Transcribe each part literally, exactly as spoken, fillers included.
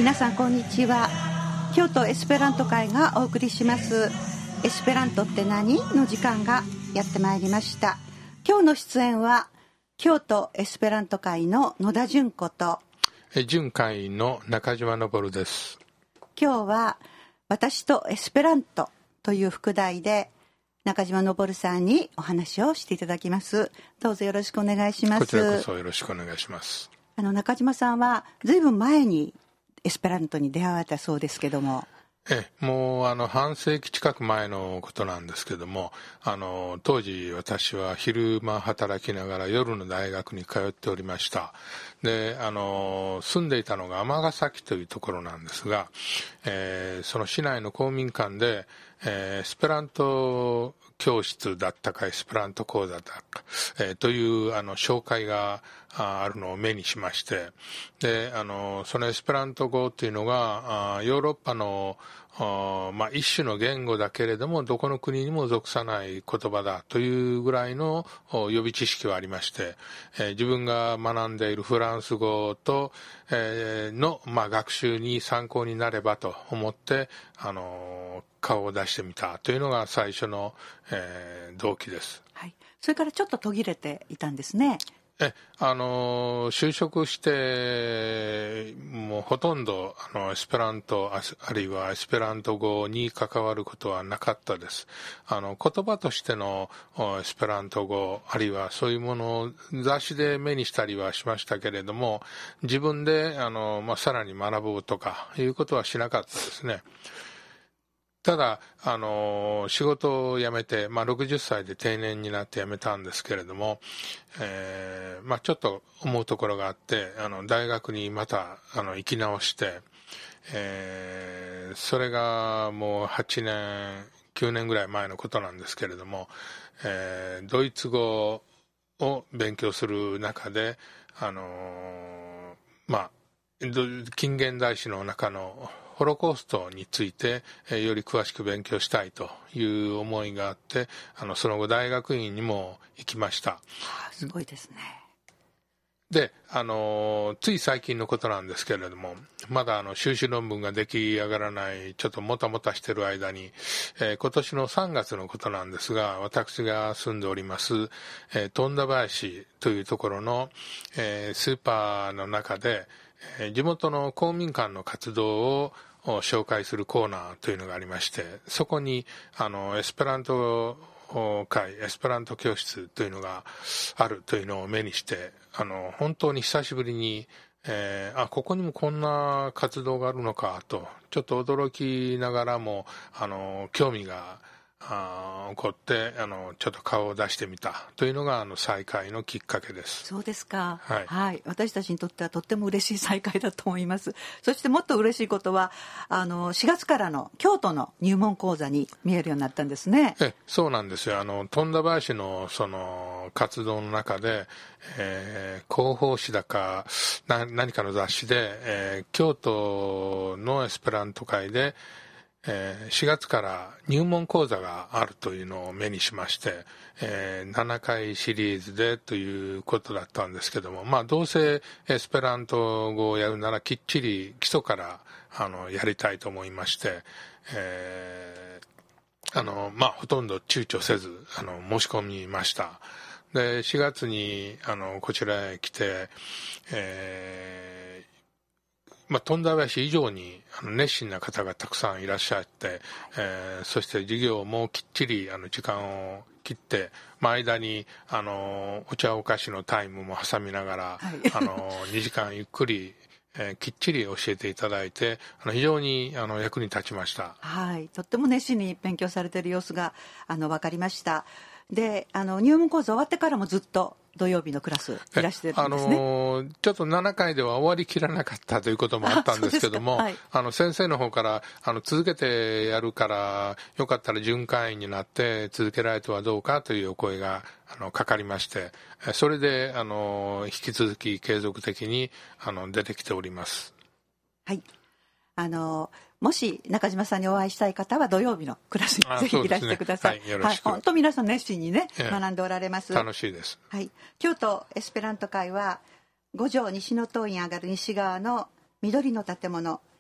皆さんこんにちは。京都エスペラント会がお送りしますエスペラントって何の時間がやってまいりました。今日の出演は京都エスペラント会の野田純子と準会の中島昇です。 今日は私とエスペラントという副題で中島昇さんにお話をしていただきます。どうぞよろしくお願いします。 こちらこそよろしくお願いします。 あの中島さんはずいぶん前にエスペラントに出会われたそうですけども、 えもうあの半世紀近く前のことなんですけども、あの当時私は昼間働きながら夜の大学に通っておりました。であの住んでいたのが尼崎というところなんですが、えー、その市内の公民館で、えー、エスペラント教室だったかエスペラント講座だったか、えー、というあの紹介があるのを目にしまして、であのそのエスペラント語というのがあヨーロッパのあ、まあ、一種の言語だけれどもどこの国にも属さない言葉だというぐらいの予備知識はありまして、えー、自分が学んでいるフランス語と、えー、の、まあ、学習に参考になればと思ってあの顔を出してみたというのが最初の、えー、動機です。 はい、それからちょっと途切れていたんですね。 えあの就職してもうほとんどあのエスペラント あ, あるいはエスペラント語に関わることはなかったです。あの言葉としてのエスペラント語あるいはそういうものを雑誌で目にしたりはしましたけれども、自分であの、まあ、さらに学ぼうとかいうことはしなかったですね。ただあの仕事を辞めて、まあ、ろくじゅっさいで定年になって辞めたんですけれども、えーまあ、ちょっと思うところがあってあの大学にまたあの行き直して、えー、それがもうはちねんきゅうねんぐらい前のことなんですけれども、えー、ドイツ語を勉強する中であのまあ近現代史の中のホロコーストについてより詳しく勉強したいという思いがあって、あのその後大学院にも行きました。はあ、すごいですね。 であのつい最近のことなんですけれども、まだあの修士論文が出来上がらないちょっともたもたしてる間に、えー、今年のさんがつのことなんですが、私が住んでおります、えー、富田林というところの、えー、スーパーの中で地元の公民館の活動を紹介するコーナーというのがありまして、そこにあのエスペラント会エスペラント教室というのがあるというのを目にして、あの本当に久しぶりに、えー、あここにもこんな活動があるのかとちょっと驚きながらもあの興味があ起こってあのちょっと顔を出してみたというのがあの再会のきっかけです。 そうですか、 はいはい、私たちにとってはとっても嬉しい再会だと思います。そしてもっと嬉しいことはあのしがつからの京都の入門講座に見えるようになったんですね。 えそうなんですよ。あの富田林のその活動の中で、えー、広報誌だかな何かの雑誌で、えー、京都のエスペラント会でえー、しがつから入門講座があるというのを目にしまして、えー、ななかいシリーズでということだったんですけども、まあ、どうせエスペラント語をやるならきっちり基礎からあのやりたいと思いまして、えーあのまあ、ほとんど躊躇せずあの申し込みました。でしがつにあのこちらへ来て、えーまあ、富田林以上にあの熱心な方がたくさんいらっしゃって、えー、そして授業もきっちりあの時間を切って、まあ、間にあのお茶お菓子のタイムも挟みながら、はい、あのにじかんゆっくり、えー、きっちり教えていただいてあの非常にあの役に立ちました。 はい、とっても熱心に勉強されている様子があの分かりました。であの入門講座終わってからもずっと土曜日のクラスいらしてるんですね。 あのちょっとななかいでは終わりきらなかったということもあったんですけども、あ、はい、あの先生の方からあの続けてやるからよかったら準会員になって続けられてはどうかというお声があのかかりまして、それであの引き続き継続的にあの出てきております。 はい、あのもし中島さんにお会いしたい方は土曜日のクラスにぜひいらしてください。 はい、よろしく。 はい、本当皆さん熱心にね、ええ、学んでおられます。 楽しいです。 はい、京都エスペラント会は五条西の塔に上がる西側の緑の建物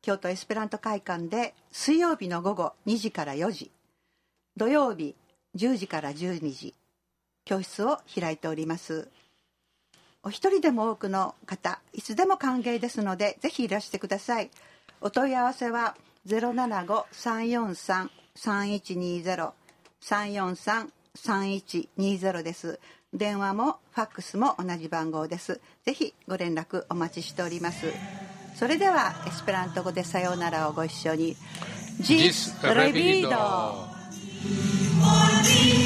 京都エスペラント会館で水曜日の午後にじからよじ、土曜日じゅうじからじゅうにじ、教室を開いております。お一人でも多くの方、いつでも歓迎ですので、ぜひいらしてください。お問い合わせは ゼロななご さんよんさん さんいちにゼロ さんよんさん さんいちにゼロです。電話もファックスも同じ番号です。ぜひご連絡お待ちしております。それではエスペラント語でさようならをご一緒に。 ジスレビード。